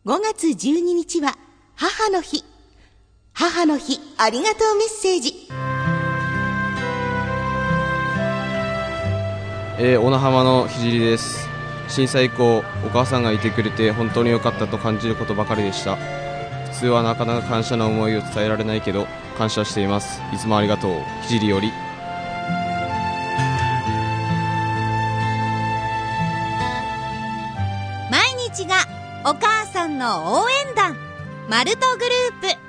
5月12日は母の日。母の日ありがとうメッセージ。 小名浜のひじりです。震災以降、お母さんがいてくれて本当に良かったと感じることばかりでした。普通はなかなか感謝の思いを伝えられないけど感謝しています。いつもありがとう。ひじりより。 毎日がお母さんの応援団、マルトグループ。